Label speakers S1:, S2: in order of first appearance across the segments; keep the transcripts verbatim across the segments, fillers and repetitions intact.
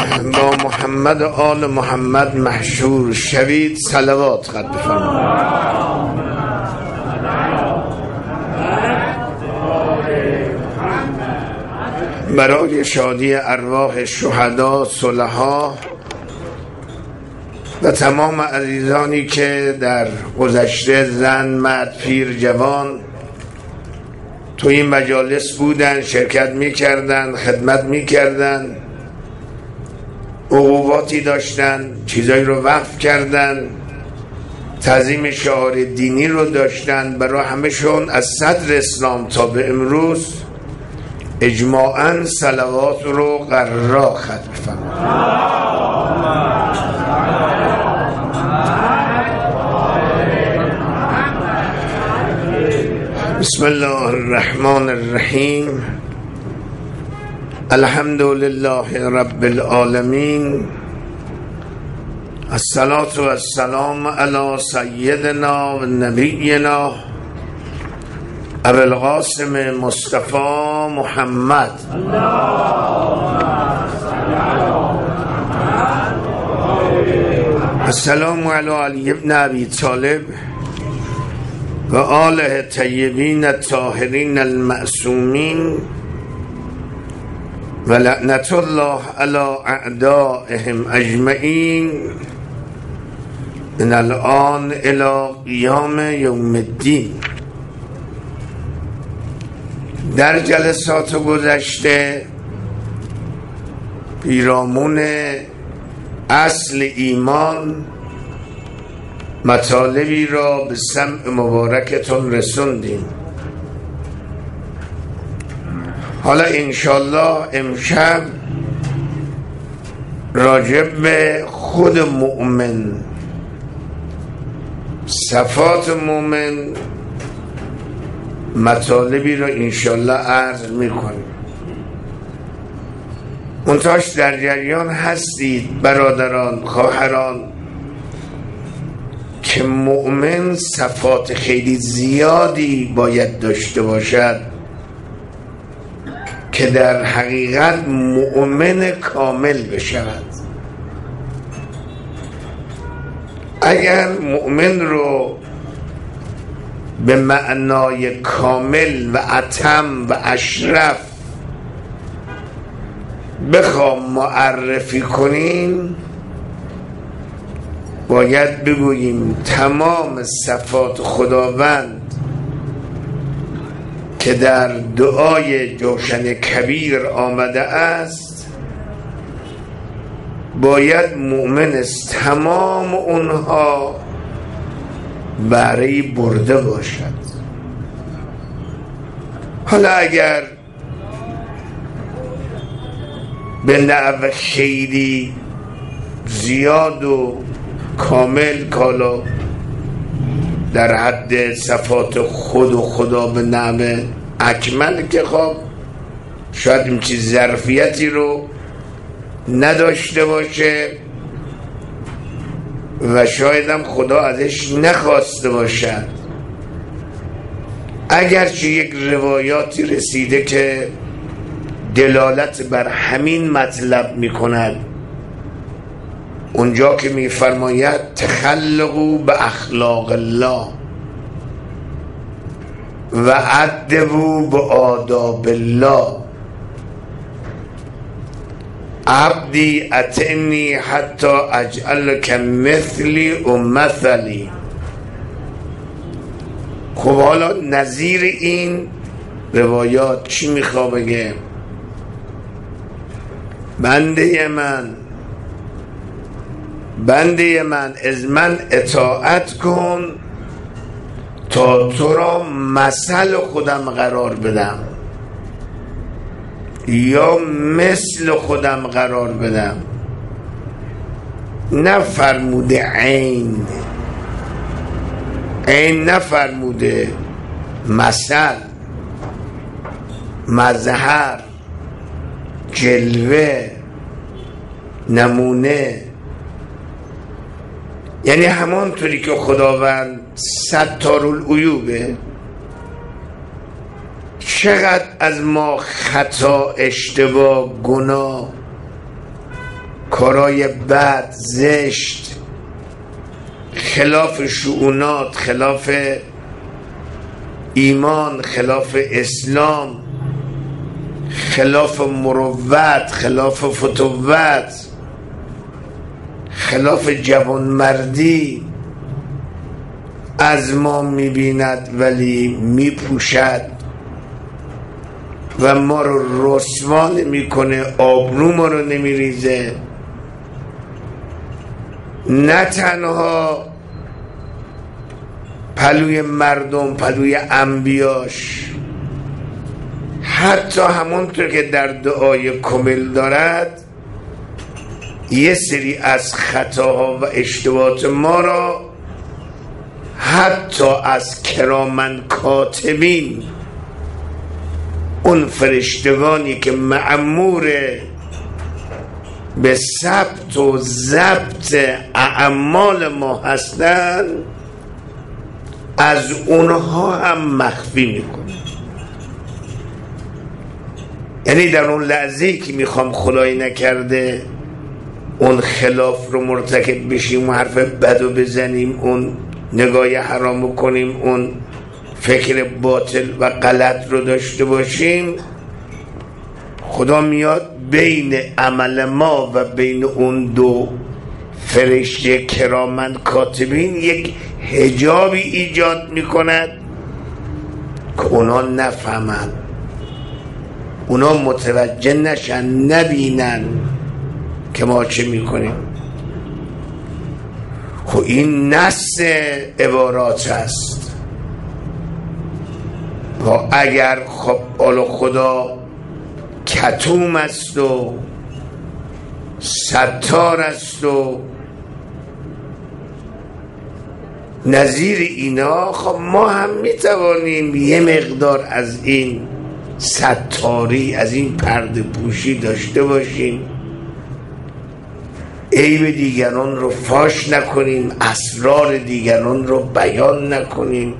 S1: با محمد و آل محمد محشور شوید. صلوات قد بفرمایید. برای شادی ارواح شهدا، صلحا و تمام عزیزانی که در گذشته زن، مرد، پیر، جوان تو این مجالس بودن، شرکت میکردن، خدمت میکردن، عقوباتی داشتن، چیزایی رو وقف کردن، تعظیم شعار دینی رو داشتن، برای همه‌شون از صدر اسلام تا به امروز اجماعاً صلوات رو قرار ختم فرمایید. بسم الله الرحمن الرحیم. الحمد لله رب العالمین. الصلاة والسلام علی سیدنا و نبینا ابو القاسم مصطفی محمد. السلام علی علی ابن ابی طالب و آله طیبین الطاهرین المعصومین و لعنت الله علی اعدائهم اجمعین من الان الی قیام یوم الدین. در جلسات گذشته پیرامون اصل ایمان مطالبی را به سمع مبارکتون رسوندیم. حالا انشالله امشب راجب به خود مؤمن، صفات مؤمن، مطالبی را انشالله عرض میکنیم. منتهاش در جریان هستید برادران، خواهران، که مؤمن صفات خیلی زیادی باید داشته باشد که در حقیقت مؤمن کامل بشود. اگر مؤمن رو به معنای کامل و اتم و اشرف بخوام معرفی کنیم، باید بگوییم تمام صفات خداوند که در دعای جوشن کبیر آمده است باید مؤمن است تمام اونها برای برده باشد. حالا اگر به نحو خیلی زیاد و کامل کالا در حد صفات خود و خدا به نعم اکمل که خب شاید این چیز ظرفیتی رو نداشته باشه و شاید هم خدا ازش نخواسته باشد. اگرچه یک روایاتی رسیده که دلالت بر همین مطلب می کند، اونجا که می فرماید تخلقوا به اخلاق الله و ادبوا به آداب الله. عبدی اتعنی حتی اجعلک مثلی و مثلی. خب حالا نظیر این روایات چی میخواه بگه؟ بنده من بنده من از من اطاعت کن تا تو را مثل خودم قرار بدم یا مثل خودم قرار بدم. نفرموده عین عین نفرموده، مثل، مظهر، جلوه، نمونه. یعنی همانطوری که خداوند ستارالعیوبه، چقدر از ما خطا، اشتباه، گناه کارای بد، زشت، خلاف شؤونات، خلاف ایمان، خلاف اسلام، خلاف مروت، خلاف فتوت، خلاف جوانمردی از ما میبیند ولی میپوشد و ما رو رسوا نمیکنه، آبرو ما رو نمیریزه. نه تنها پلوی مردم، پلوی انبیاش، حتی همونطور که در دعای کامل دارد یه سری از خطاها و اشتباهات ما را حتی از کرامن کاتبین، اون فرشتگانی که مأمور به ثبت و ضبط اعمال ما هستند، از اونها هم مخفی میکنه. یعنی در اون لحظه‌ای که میخوام خدای نکرده اون خلاف رو مرتکب بشیم و حرف بدو بزنیم، اون نگاه حرام کنیم، اون فکر باطل و غلط رو داشته باشیم، خدا میاد بین عمل ما و بین اون دو فرشته کرامن کاتبین یک حجابی ایجاد میکند که اونا نفهمن، اونا متوجه نشن، نبینن که ما چه میکنیم. خب این نص عبارات است. و اگر خب آل خدا کتوم است و ستار است و نظیر اینا، خب ما هم میتوانیم یه مقدار از این ستاری، از این پرده پوشی داشته باشیم، عیب دیگران رو فاش نکنیم، اسرار دیگران رو بیان نکنیم،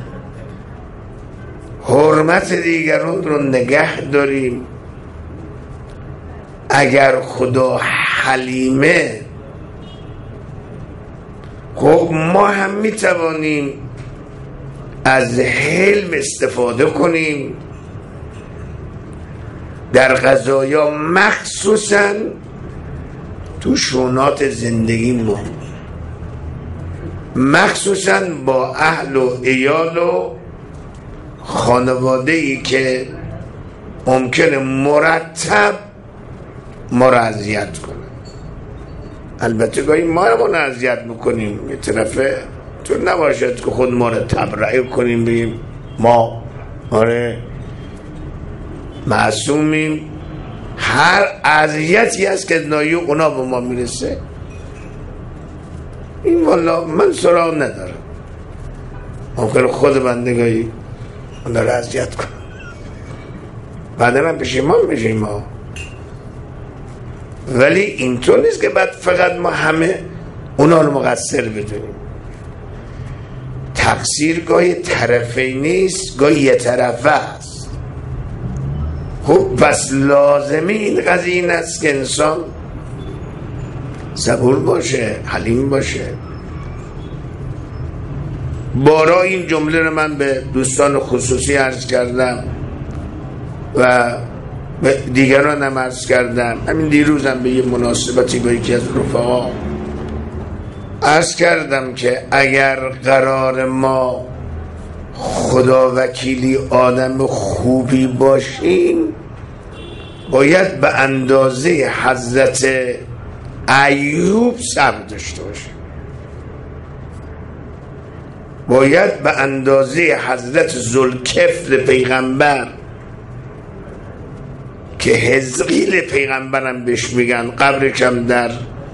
S1: حرمت دیگران رو نگه داریم. اگر خدا حلیمه، خب ما هم میتوانیم از حلم استفاده کنیم در قضایا، مخصوصا تو شونات زندگی ما، مخصوصا با اهل و عیال و خانواده‌ای که ممکنه مرتب ما را اذیت کنه. البته گاهی ما رو اذیت میکنیم، یه طرفه تو نباشد که خود ما رو تبرئه کنیم بگیم ما آره معصومیم. هر اذیتی هست که نایی اونا به ما میرسه، این والا من سراغ ندارم، ممکنه خود بندگاهی اونا رو اذیت کنم، بعدا هم پشیمان میشیم ما. ولی اینطور نیست که بعد فقط ما همه اونا رو مقصر بدونیم. تقصیر گاهی طرفی نیست، گاهی یه طرفه است. خب پس لازمی این قضیه این است که انسان صبور باشه، حلیم باشه. بارا این جمله رو من به دوستان خصوصی عرض کردم و دیگران هم عرض کردم. همین دیروزم به یه مناسبتی با یکی از رفقا عرض کردم که اگر قرار ما خدا وکیلی آدم خوبی باشیم، باید به اندازه حضرت ایوب صبر داشته باشیم، باید به اندازه حضرت ذوالکفل پیغمبر که حزقیل پیغمبرم بهش میگن، قبرشم در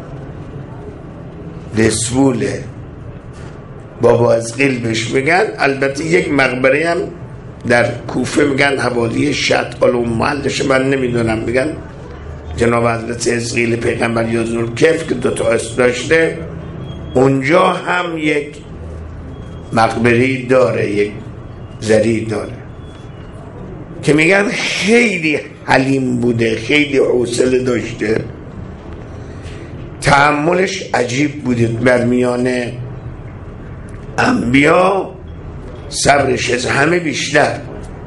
S1: دسوله، بابا حزقیل بهش میگن. البته یک مقبره هم در کوفه میگن حوالی شطال و محلش من نمیدونم، میگن جناب حضرت حزقیل پیغمبر یا ذوالکفل که دوتا اسم داشته، اونجا هم یک مقبری داره، یک زری داره که میگن خیلی حلیم بوده، خیلی حوصله داشته. تحملش عجیب بوده بر میان انبیا، صبرش از همه بیشتر.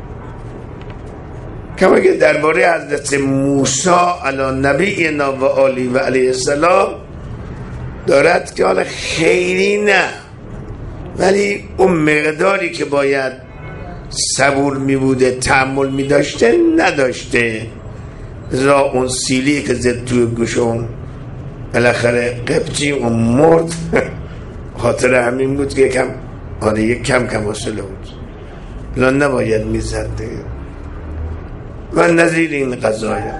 S1: کما که درباره حضرت موسی علی نبینا و آله و علیه السلام دارد که حالا خیلی نه، ولی اون مقداری که باید صبور می بوده، تحمل می داشته نداشته. را اون سیلی که زد توی گوشون بالاخره قبطی اون مرد خاطر همین بود که کم آره یک کم کم حاصله بود، بلا نباید می زد دیگه. و نظیر این قضایا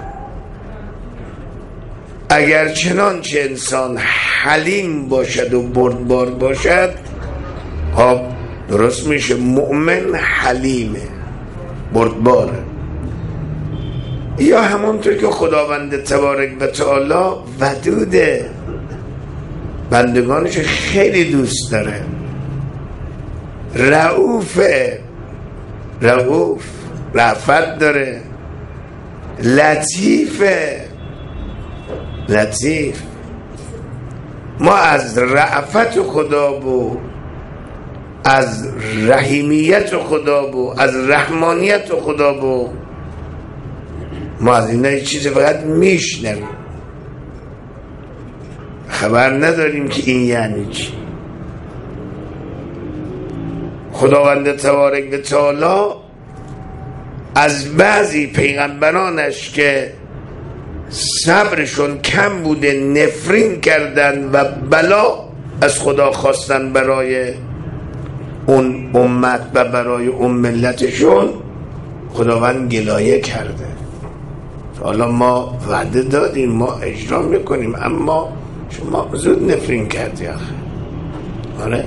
S1: اگر چنانچه انسان حلیم باشد و بردبار باشد، ها درست میشه مؤمن حلیمه، بردباره. یا همونطور که خداوند تبارک و تعالی ودوده، بندگانش خیلی دوست داره، رعوفه، رعوف رعفت داره، لطیفه، لطیف. ما از رعفت خدا بو، از رحیمیت خدا بو، از رحمانیت خدا بو، ما از اینا یه چیز فقط میشنویم، خبر نداریم که این یعنی چی. خداوند تبارک و تعالی از بعضی پیغمبرانش که صبرشون کم بوده نفرین کردن و بلا از خدا خواستن برای اون امت و برای اون ملتشون، خداوند گلایه کرده. حالا ما وعده دادیم، ما اجرا میکنیم، اما شما زود نفرین کردی آخه. آره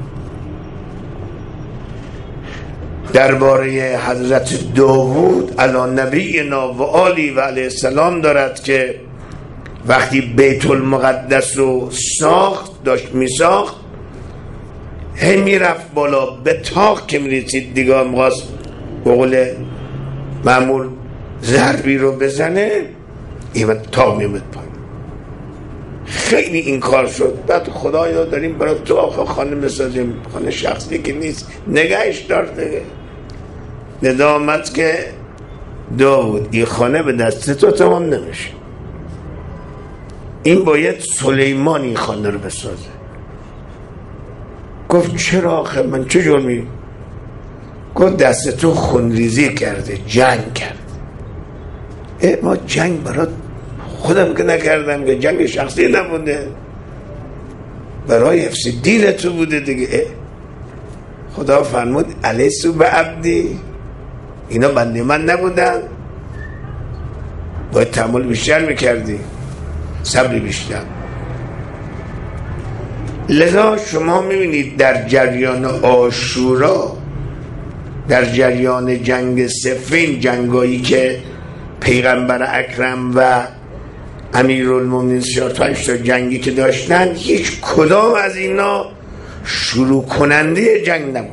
S1: درباره حضرت داوود علی نبینا و آله و علیه السلام دارد که وقتی بیت المقدس رو ساخت، داشت می ساخت، هی می رفت بالا، به تاق که می رسید دیگه می‌خواست به قول معمول ضربی رو بزنه، این تاق می بود پایین. خیلی این کار شد. بعد خدایا داریم برای تو آخه خانه بسازیم، خانه شخصی که نیست، نگهش دارده. ندا آمد که داود این خانه به دست تو تمام نمیشه، این باید سلیمان این خانه رو بسازه. گفت چرا آخه من چه جرمی؟ گفت دست تو خونریزی کرده، جنگ کرد. اه ما جنگ برای خودم که نکردم، که جنگ شخصی نبوده، برای حفظ دین تو بوده دیگه. خدا فرمود الیسو به عبدی، اینا بنده من نبودن، باید تحمل بیشتر میکردی، صبر بیشتر. لذا شما میبینید در جریان عاشورا، در جریان جنگ صفین، جنگایی که پیغمبر اکرم و امیرالمومنین چهار تا جنگی که داشتن، هیچ کدام از اینا شروع کننده جنگ نبودن.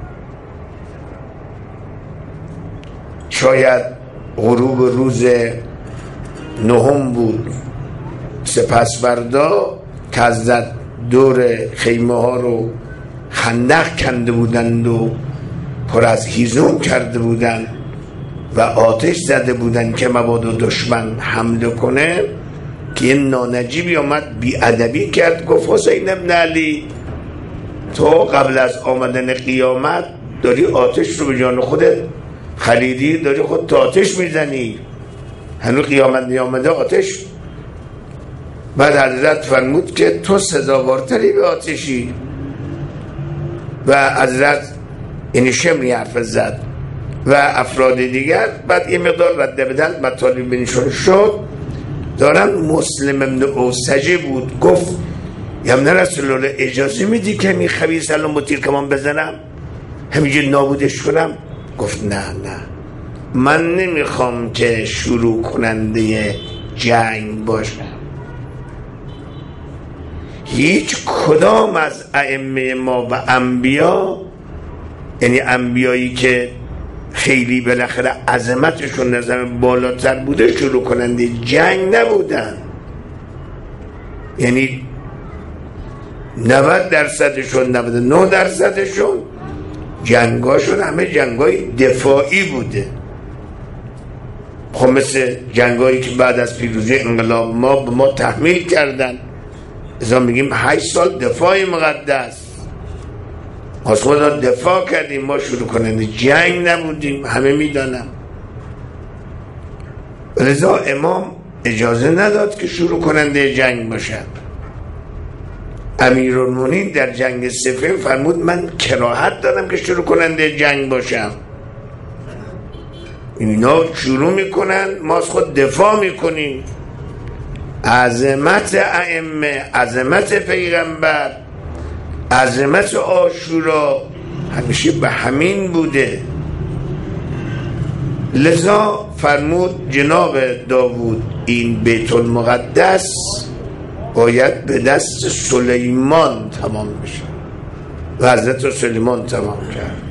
S1: شاید غروب روز نهم بود، سپسوردا که از دور خیمه ها رو خندق کنده بودند و پر از هیزم کرده بودند و آتش زده بودند که مبادا دشمن حمله کنه، که این نانجیبی آمد بی ادبی کرد، گفت حسین ابن علی تو قبل از آمدن قیامت داری آتش رو به جان خودت خریدی، داری خودت آتش میزنی، هنوز قیامت نیامده آتش. بعد حضرت فرمود که تو سزاوارتری به آتشی، و حضرت این شمری حرف زد و افراد دیگر. بعد یه مقدار رد بدل مطالب بینشون شد. دارن مسلم ابن اوسجه بود، گفت یا من رسول الله اجازه میدی که این خبیث الان با تیر کمان بزنم، همینجور نابودش کنم؟ گفت نه نه، من نمیخوام که شروع کننده جنگ باشم. هیچ کدام از ائمه ما و انبیا، یعنی انبیایی که خیلی بالاخره عظمتشون نظر بالاتر بوده، شروع کننده جنگ نبودن. یعنی نود درصدشون نود و نه درصدشون جنگاشون همه جنگای دفاعی بوده. خب مثل جنگایی که بعد از پیروزی انقلاب ما به ما تحمیل کردن، ازا میگیم هشت سال دفاع مقدس، از خدا دفاع کردیم، ما شروع کننده جنگ نبودیم، همه میدانم. لذا امام اجازه نداد که شروع کننده جنگ باشد. امیرالمومنین در جنگ صفین فرمود من کراهت دارم که شروع کننده جنگ باشم. اینا شروع میکنن، ما از خود دفاع میکنیم. عظمت ائمه، عظمت پیغمبر، عظمت عاشورا همیشه به همین بوده. لذا فرمود جناب داوود این بیت المقدس باید به دست سلیمان تمام بشه و حضرت سلیمان تمام کرد.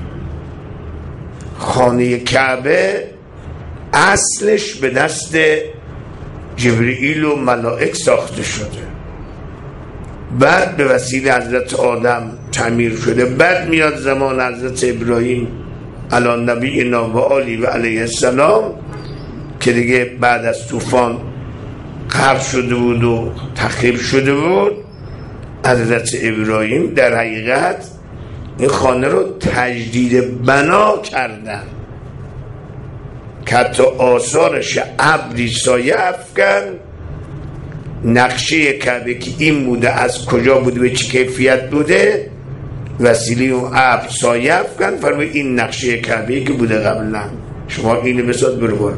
S1: خانه کعبه اصلش به دست جبرئیل و ملائک ساخته شده، بعد به وسیله حضرت آدم تعمیر شده، بعد میاد زمان حضرت ابراهیم علی نبینا و آله و علیه السلام که دیگه بعد از طوفان غرق شده بود و تخریب شده بود. حضرت ابراهیم در حقیقت این خانه رو تجدید بنا کردن که حتی آثارش ابری سایه افکن، نقشه کعبه که این بوده، از کجا بوده، به چه کیفیت بوده، وسیله اون ابر سایه افکن، فرمود این نقشه کعبه که بوده قبلا، شما اینو بساد برو بالا.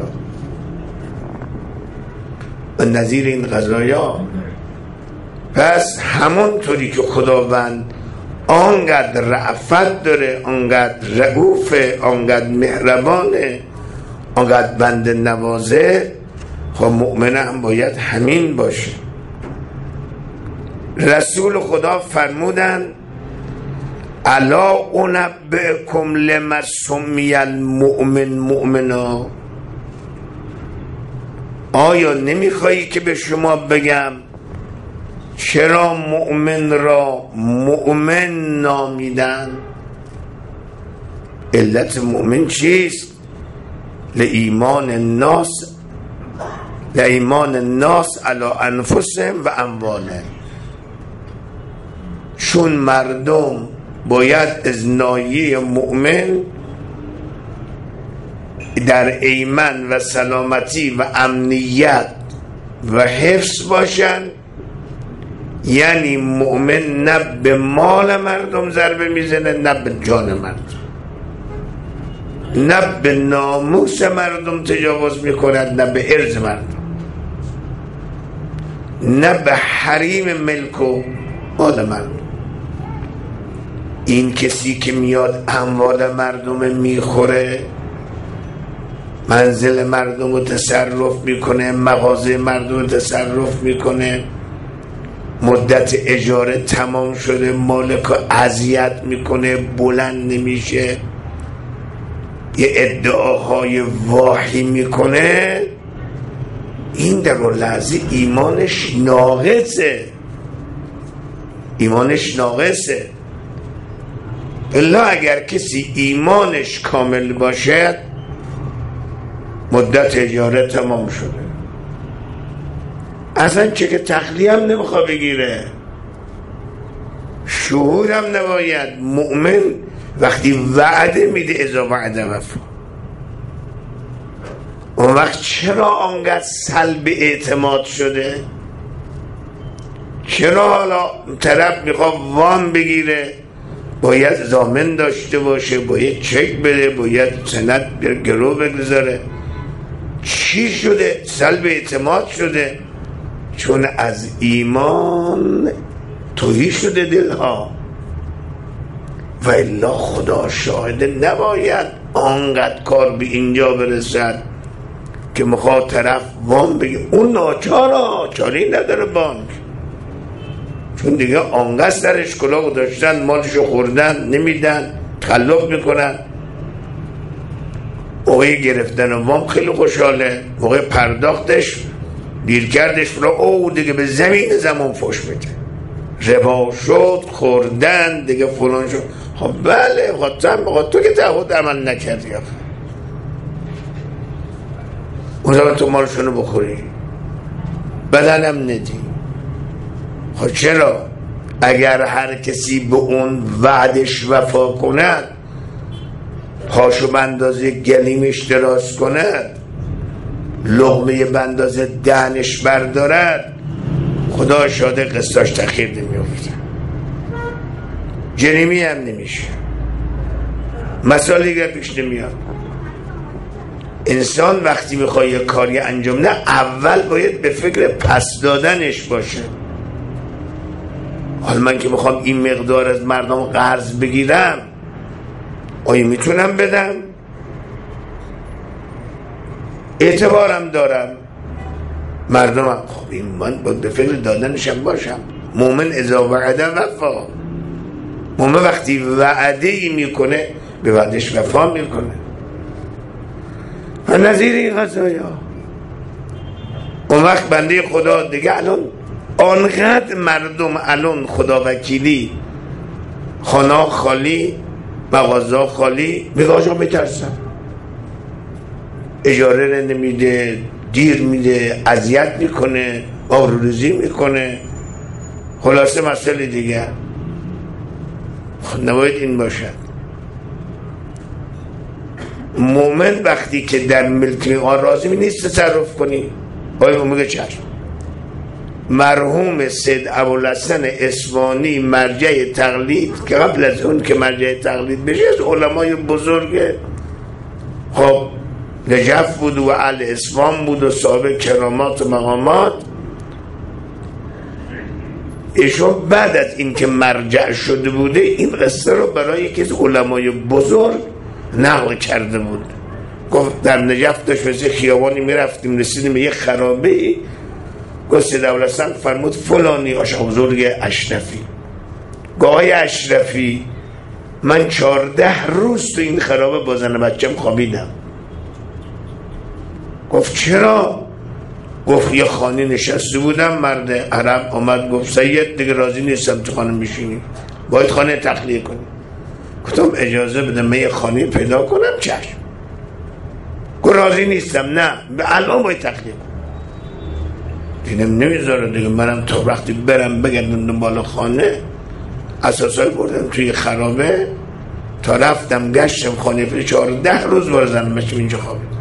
S1: و نظیر این قضایا. پس همونطوری که خداوند آنقدر رأفت داره، آنقدر رئوفه، آنقدر مهربانه، آنقدر بند نوازه، خب مؤمن هم باید همین باشه. رسول خدا فرمودن الا انبئکم لما سمی المؤمن مؤمنا، آیا نمیخوایی که به شما بگم چرا مؤمن را مؤمن نامیدن؟ علت مؤمن چیست؟ لایمان الناس لایمان الناس علی انفسهم و اموالهم، چون مردم باید از ناحیه مؤمن در ایمن و سلامتی و امنیت و حفظ باشن. یعنی مؤمن نه به مال مردم ضربه میزنه، نه به جان مردم، نه به ناموس مردم تجاوز میکند، نه به ارض مردم، نه به حریم ملک و مال مردم. این کسی که میاد اموال مردم میخوره، منزل مردم رو تصرف میکنه، مغازه مردم رو تصرف میکنه، مدت اجاره تمام شده، مالک رو اذیت میکنه، بلند نمیشه، یه ادعاهای واهی میکنه، این در اون لحظه ایمانش ناقصه، ایمانش ناقصه. الا اگر کسی ایمانش کامل باشد، مدت اجاره تمام شده، اصلا چه که تخلیه هم نمیخواه بگیره، شهود هم نباید. مؤمن وقتی وعده میده اذا وعده وفا. اون وقت چرا آنقدر سلب اعتماد شده؟ چرا حالا طرف میخواد وام بگیره، باید ضامن داشته باشه، باید چک بده، باید سند گرو بگذاره؟ چی شده؟ سلب اعتماد شده، چون از ایمان توهی شده دلها. و الا خدا شاهده نباید آنقدر کار به اینجا برسد که میخواد طرف وام بگه، اون ناچارا، چاری نداره بانک، چون دیگه آنقدر سرش کلاه داشتن، مالشو خوردن، نمیدن، تخلف میکنن. موقع گرفتن وام خیلی خوشحاله، موقع پرداختش دیر کردش رو او دیگه به زمین زمان فوش میده، ربا شد، خوردن دیگه، فلان شد. خب بله خب تو که تعهد عمل نکردی، اون زمان تو مالشونو بخوری، بدنم ندی. خب چرا؟ اگر هر کسی به اون وعدش وفا کند، پاشو بندازه گلیمش دراز کند، لقمه بندازه دهنش بردارد، خدا شاده قصاش تخیر نمیافته، جریمی هم نمیشه، مسائل دیگر پیش نمیاد. انسان وقتی میخواد یه کاری انجام نه، اول باید به فکر پس دادنش باشه. حالا من که میخوام این مقدار از مردم قرض بگیرم، آیا میتونم بدم؟ اعتبارم دارم مردم؟ خب این من باید به فکر دادنشم باشم. مومن اذا وعده وفا، مومن وقتی وعده ای میکنه به وعدش وفا میکنه. و نظیر این قضایا اون وقت بنده خدا دیگه الان آنقدر مردم الان خدا وکیلی، خانه خالی، مغازه خالی، میگه آجا میترسم، اجاره نمیده، دیر میده، اذیت میکنه، آبروریزی میکنه، خلاصه مسئله دیگه. نباید این باشد. مومن وقتی که در ملک آن راضی نیست تصرف کنی، آیا میگه چشم. مرحوم سید ابوالحسن اصفهانی مرجع تقلید که قبل از اون که مرجع تقلید بشه از علمای بزرگ خب نجف بود و اهل اصفهان بود و صاحب کرامات و مقامات، ایشون بعد از این که مرجع شده بوده این قصه رو برای یکی از علمای بزرگ نقل کرده بود. گفت در نجف داشت مثل خیابانی میرفتیم، رسیدیم به یه خرابه، گفت سید ابوالحسن فرمود فلانی آشا بزرگ اشرفی، گاهی اشرفی من چارده روز تو این خرابه با زن بچم خوابیدم. گفت چرا؟ گفت یه خانه نشسته بودم، مرد عرب آمد گفت سید دیگه راضی نیستم تو خانه میشینی، باید خانه تخلیه کنی. گفتم اجازه بده من یه خانه پیدا کنم. چشم. گفت راضی نیستم. نه الان باید تخلیه کنم. دیدم نمیذاره دیگه، منم تا وقتی برم بگردم دنبال خانه، اساسای بردم توی خرابه تا رفتم گشتم خانه پر چهارده روز بار زنم بچم اینجا خوابید.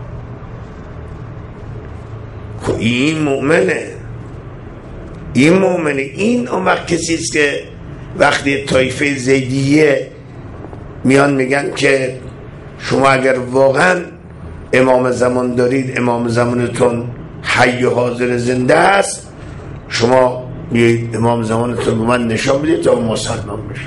S1: خب این مؤمنه، این مؤمنه. این اون وقت کسیست که وقتی طایفه زیدیه میان میگن که شما اگر واقعا امام زمان دارید، امام زمانتون حی و حاضر زنده است، شما بیایید امام زمانتون به من نشان بدید تا مسلمان بشه.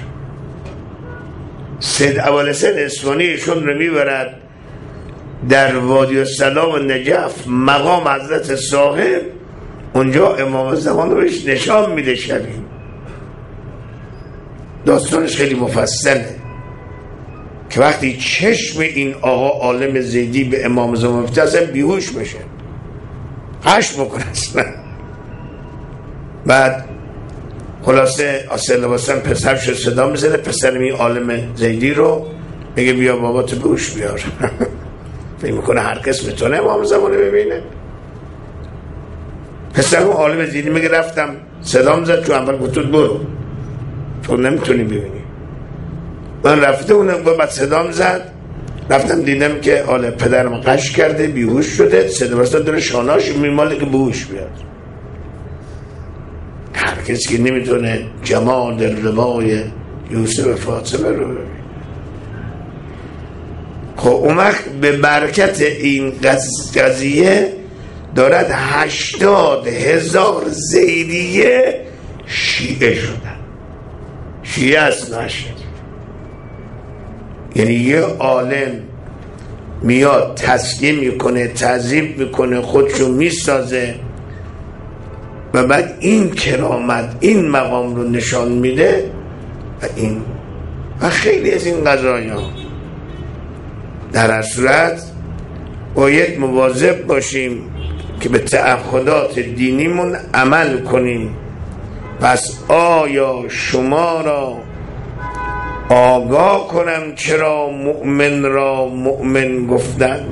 S1: سید ابوالحسن اصفهانی ایشون رو میبرد در وادی السلام و نجف مقام حضرت صاحب، اونجا امام زمان رو بهش نشان میده. شبیه داستانش خیلی مفصله که وقتی چشم این آقا عالم زیدی به امام زمان میفته اصلا بیهوش بشه، هش بکنه اصلا. بعد خلاصه آسل لباسن پسرش صدا میزنه، پسرم این عالم زیدی رو میگه بیا بابا تو بهوش بیار. فکر میکنه هر کس میتونه امام زمانه ببینه. پسرم عالم زیدی میگه رفتم صدا میزد، تو اول گفتود برو تو نمیتونی ببینی. من رفته اونم بعد صدا میزد، رفتم دیدم که آله پدرم قش کرده بیهوش شده، صدا برسته داره شاناش میماله که بهوش بیاد. هر کسی که نمیتونه جمال روای یوسف فاطمه رو ببین. خب اون وقت به برکت این قضیه دارد هشتاد هزار زیدیه شیعه شدن. شیعه از نشد، یعنی یه عالم میاد تسکیه میکنه، تعظیم میکنه، خودشو میسازه و بعد این کرامت این مقام رو نشان میده. و این و خیلی از این قضایا در هر صورت باید مواظب باشیم که به تعهدات دینیمون عمل کنیم. پس آیا شما را آگاه کنم چرا مؤمن را مؤمن گفتن؟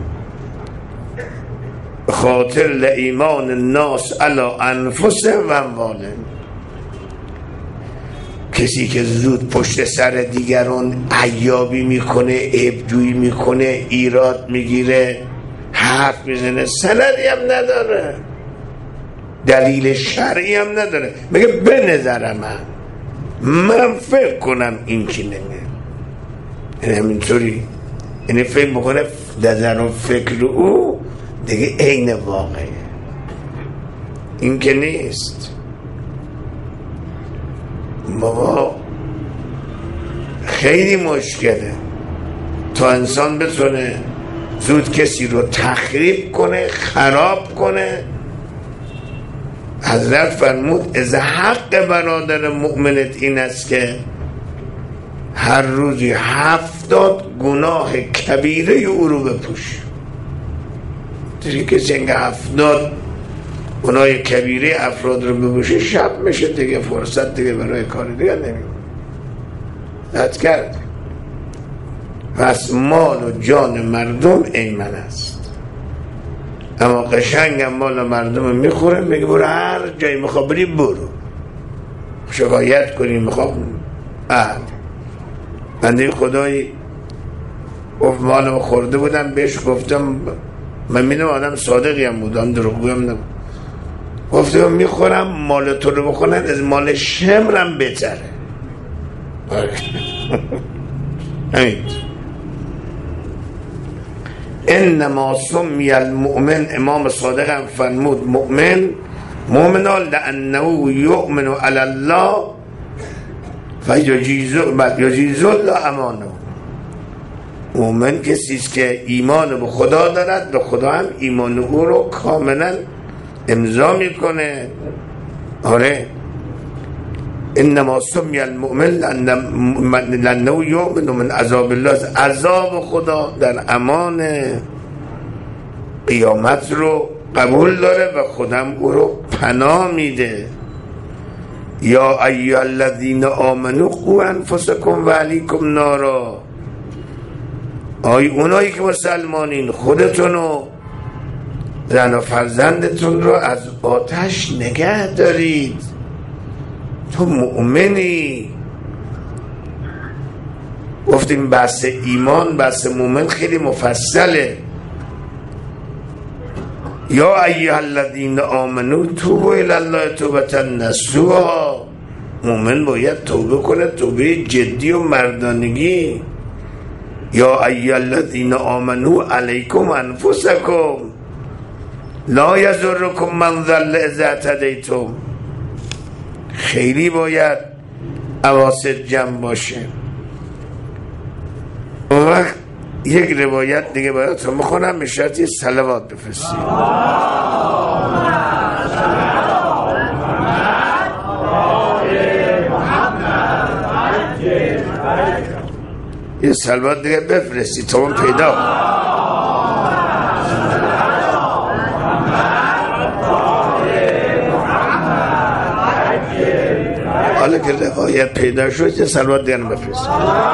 S1: خاطر لایمان الناس علی انفسهم و اموالهم. کسی که زود پشت سر دیگران عیابی میکنه، عیبجویی میکنه، ایراد میگیره، حرف میزنه، سندی هم نداره، دلیل شرعی هم نداره، میگه به نظر من من فکر کنم این کی نمیه. یعنی همینطوری، یعنی فکر میکنه نظر و فکر او دیگه عین واقعه. این که نیست. بابا خیلی مشکله تا انسان بتونه زود کسی رو تخریب کنه، خراب کنه. حضرت فرمود از حق برادر مؤمنت این است که هر روزی هفتاد گناه کبیره او رو بپوش. دیگه کسی اینگه هفتاد گناه کبیره افراد رو بپوشه، شب میشه دیگه، فرصت دیگه برای کار دیگه نمیم حد کرد. پس مال و جان مردم ایمن است، اما قشنگم مال مردم میخوره، میگه برو هر جایی میخواه بری برو، شکایت کنی میخواه اهل. بنده خدایی گفت مالم خورده بودم، بهش گفتم، من میدونم آدم صادقی هم بودم، دروغگویی هم نبود، گفتم میخورم مال تو رو بخورن از مال شمرم بهتره. همین. انما سمی المؤمن، امام صادق هم فرمود مؤمن مؤمن لانه یؤمن علی الله فیجیز الله امانه. مؤمن کسی است که ایمان به خدا دارد، به خدا هم ایمان او رو کاملا امضا میکنه. آره، انما سمی المؤمن لانه یؤمن من عذاب الله، عذاب خدا در امان قیامت رو قبول داره و خودم او رو پناه میده. یا ایها الذین آمنوا قوا انفسکم و علیکم نارا. آی اونایی که مسلمانین، خودتون و زن و فرزندتون رو از آتش نگه دارید. تو مؤمنی. گفتیم بحث ایمان، بحث مؤمن خیلی مفصله. یا ایها الذین آمنوا توبوا الی الله توبة نصوحا. مؤمن باید توبه کنه، توبه جدی و مردانگی. یا ایها الذین آمنوا علیکم انفسکم لا یضرکم من ضل اذا اهتدیتم. خیلی باید حواست جمع باشه. اون وقت یک روایت دیگه براتون میخونم، به شرطی صلوات بفرستید. یه صلوات دیگه بفرستید تا اون پیدا. حالا که روایت پیدا شد یه صلوات دیگه بفرستید.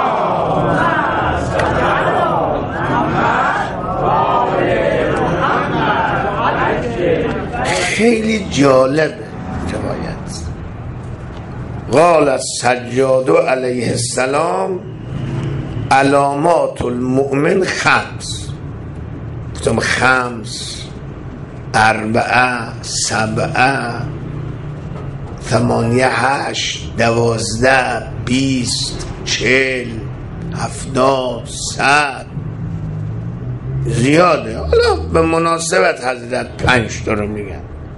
S1: خیلی جالب روایت. قال السجاد علیه السلام علامات المؤمن خمس. گفتم خمس، اربعه، سبعه، ثمانیه، هشت، دوازده، بیست، چل، هفتاد، صد، زیاده. حالا به مناسبت حضرت پنج تا رو میگن.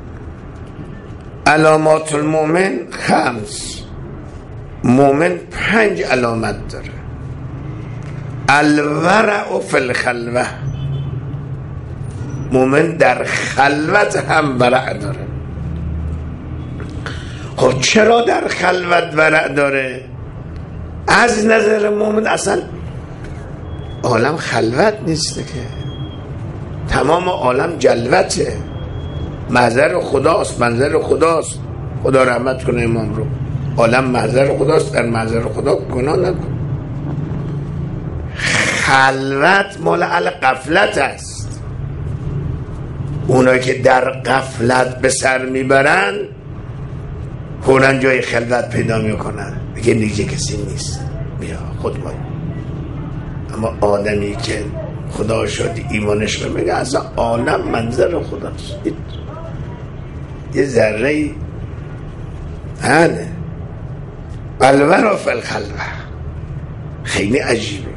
S1: علامات المؤمن خمس. مؤمن پنج علامت داره. الورع فی الخلوه. مؤمن در خلوت هم ورع داره. خب چرا در خلوت ورع داره؟ از نظر مؤمن اصلا عالم خلوت نیست که، تمام عالم جلوته. محضر خداست، منظر خداست. خدا رحمت کنه امام رو. عالم محضر خداست، در محضر خدا گناه نکن. خلوت مال اهل غفلت است. اونایی که در غفلت به سر میبرن فوراً جای خلوت پیدا میکنن، میگه دیگه کسی نیست، بیا خود باید. اما آدمی که خدا شد ایمانش رو میگه اصلا عالم منظر خداست، یه ذره هنه الورا فی الخلوه. خیلی عجیبه.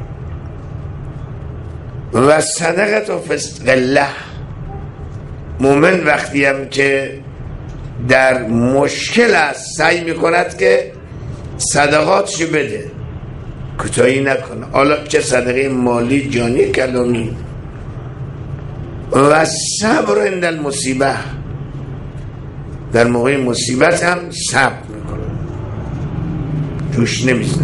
S1: و صدقت و فی قله. مومن وقتی هم که در مشکل است سعی میکند که صدقاتش بده، کوتاهی نکنه، حالا چه صدقه مالی، جانی، کلامی. و صبر عند المصیبه. در موقع مصیبت هم صبر میکنه، جوش نمیزنه.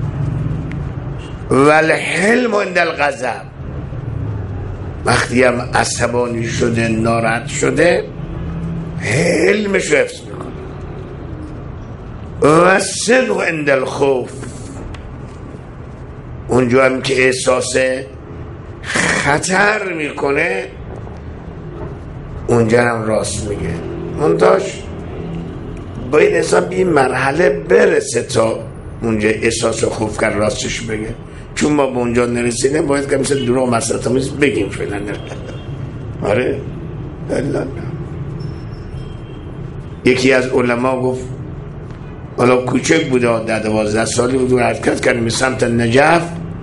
S1: و الحلم عند الغضب. وقتی هم عصبانی شده، ناراحت شده، حلمش رو حفظ میکنه. و صدق عند الخوف. اونجا هم که احساس خطر میکنه اونجا هم راست میگه. منتاش باید انسان به این مرحله برسه تا اونجا احساس خوف کرد راستش بگه. چون ما به اونجا نرسیدیم باید که مثل دروغ مسئلتمیز بگیم فعلا. آره الله. یکی از علما گفت، حالا کوچک بوده، ده دوازده سالی بود، حرکت کردیم به سمت نجف.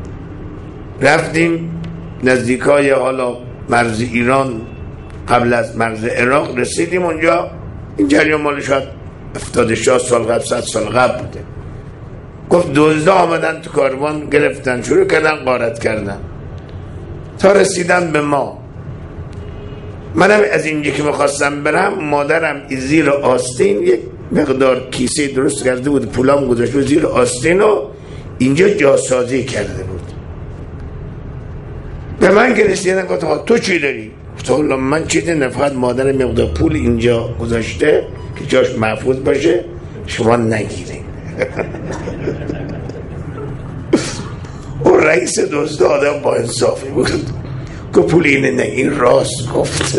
S1: رفتیم نزدیکای حالا مرز ایران قبل از مرز عراق رسیدیم اونجا. این جریان مال شاید هفتاد و شش سال قبل، صد سال قبل بوده. گفت دزدا آمدن تو کاروان، گرفتن، شروع کردن غارت کردن تا رسیدن به ما. منم از اینجا که میخواستم برم، مادرم زیر آستین یک مقدار کیسه درست کرده بود، پولام گذاشته زیر آستین و اینجا جاسازی کرده بود. به من که رسیدن گفت تو چی داری؟ گفتم من چی دارم؟ فقط مادرم مقدار پول اینجا گذاشته که جاش محفوظ باشه، شما نگیرین. اون رئیس دزدا آدم با انصافی بود، گفت پول اینه، نه این راست. گفت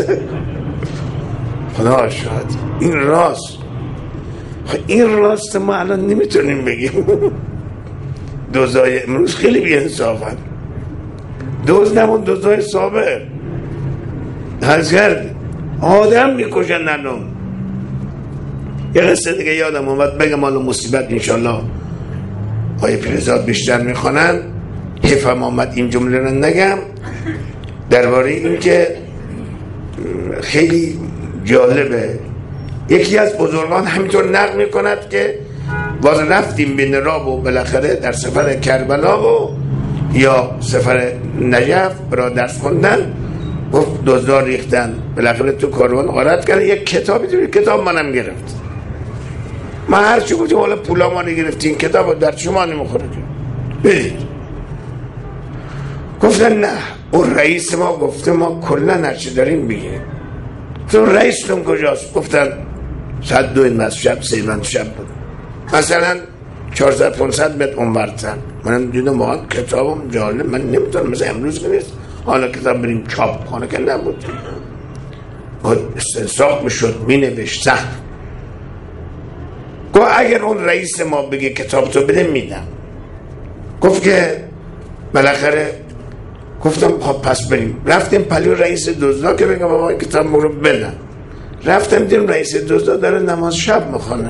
S1: خدا شاید این راست. این راست ما الان نمیتونیم بگیم. دزدای امروز خیلی بی انصافن. دزد نمون، دزدای سابق هز کرد آدم میکشن الان. یه قصه دیگه یادم اومد بگم، حالا مصیبت انشالله آیه پیرزاد بیشتر میخوانن، حیفم آمد این جمله رو نگم، درباره این که خیلی جالبه. یکی از بزرگان همینطور نقل میکند که باز رفتیم به نراب و بالاخره در سفر کربلا و یا سفر نجف برای درس خوندن، گفت دزدار ریختن، بالاخره تو کاروان غارت کرد. یک کتابی توی کتاب منم گرفت. من هر چی گفتیم حالا پولا ما نگرفتین، کتاب در شما نمیخوره بدید. گفتن نه، اون رئیس ما گفته ما کلا هرچی داریم بگیریم. تو رئیستون کجاست؟ گفتن صد دو این شب سیوند شب بود، مثلا چهارصد پانصد متر اونورتر. منم دیدم واقعا کتابم جالب، من نمیتونم مثل امروز که نیست حالا کتاب بریم چاپ خانه که نبود، استنساخ میشد مینوشت سخت. گفت اگر اون رئیس ما بگه کتاب تو بده میدم. گفت که بالاخره گفتم خب پس بریم. رفتیم پلیو رئیس دزدا که بگم بابا کتاب ما رو بدن. رفتم دیدم رئیس دزدا داره نماز شب میخونه.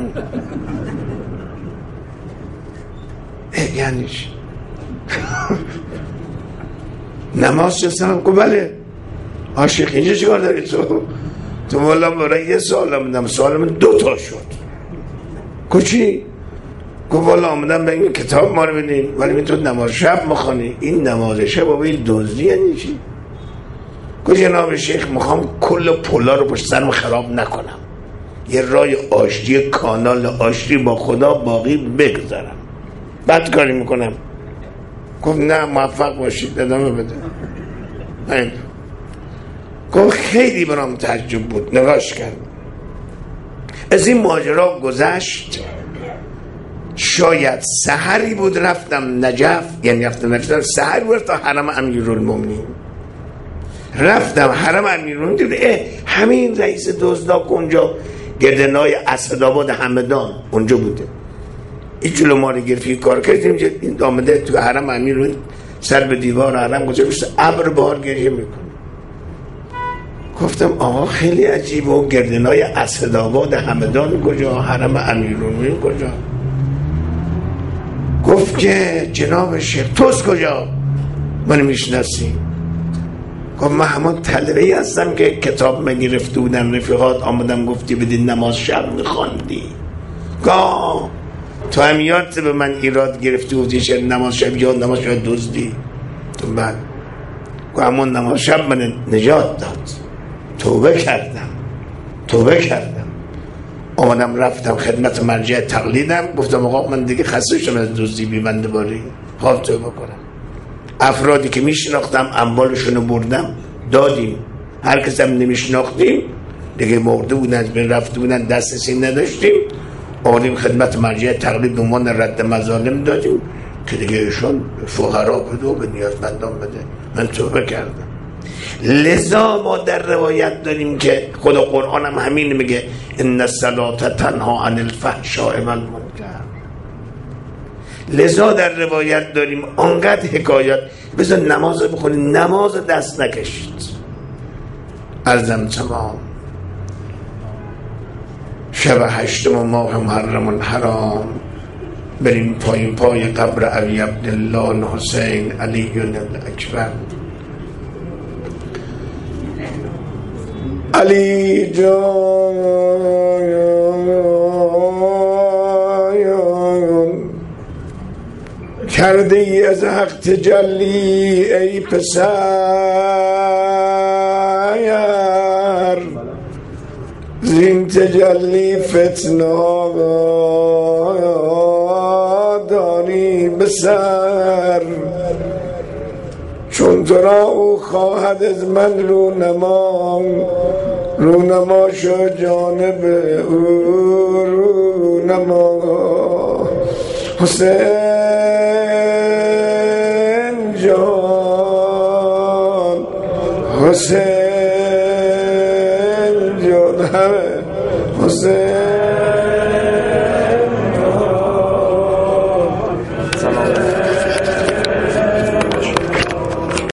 S1: یعنی چی؟ نماز چستم؟ گفت بله. عاشق اینجا چیکار داری تو؟ تو مولا برای یه سوال آمدم، سوال من دو تا شد. کچی؟ گفت والا آمدم به این کتاب ما رو بدین ولی می تو نماز شب میخوانی. این نماز شب بابا این دزدی یعنی چی؟ گفت جناب شیخ میخوام کل پولا رو پشت سرم خراب نکنم، یه رای آشتی، کانال آشتی با خدا باقی بگذارم، بعد کاری میکنم. گفت نه موفق باشید ادامه بده. این گفت خیلی برام تعجب بود. نگاش کرد. از این ماجرا گذشت، شاید سحری بود رفتم نجف، یعنی رفتم نجف سحر بود تا حرم امیرالمومنین. رفتم حرم امیرالمومنین دیدم همین رئیس دزداک اونجا گردنای اسدآباد همدان اونجا بوده. این جلو ما رو گرفت کار کردیم. این آمده تو حرم امیرالمومنین سر به دیوار حرم گذاشته ابر بهار گریه میکنه. گفتم آقا خیلی عجیبه، و گردنای اسدآباد همدان کجا، حرم امیرالمومنین کجا؟ گفت که جناب شیخ توست کجا؟ من میشناسی؟ گفت من همون طلبه‌ای هستم که کتاب من گرفته بودم رفیقات آمدم گفتی بدین نماز شب میخواندی. گاه تو هم یادت به من ایراد گرفتی بودی چه نماز شب یا نماز شب دزدی؟ تو بعد گفت همون نماز شب من نجات داد، توبه کردم توبه کردم آمدم رفتم خدمت مرجع تقلیدم، گفتم آقا من دیگه خسته شدم از دزدی بی بنده باری، حال توبه کنم. افرادی که میشناختم اموالشونو بردم دادیم، هر کس هم نمیشناختیم دیگه مرده بودن از بین رفته بودن دسترسی نداشتیم، آمدیم خدمت مرجع تقلید به عنوان رد مظالم دادیم که دیگه ایشون فقرا بده و به نیازمندان بده. من توبه کردم. لذا ما در روایت داریم که خدا قرآن هم همین میگه ان الصلاة تنها عن الفحشاء والمنکر. لذا در روایت داریم انقدر حکایت بذار نماز بخونید، نماز دست نکشید. عرضم تمام. شب هشتم ماه محرم الحرام بریم پایین پای قبر علی عبدالله حسین علی الاکبر. علی جان کرده ای از حق تجلی ای پسر، زین تجلی فتنه دانی بسر، چون تو را او خواهد از من رونما، رونما شو جانب او رونما. حسین جان حسین جان همه حسین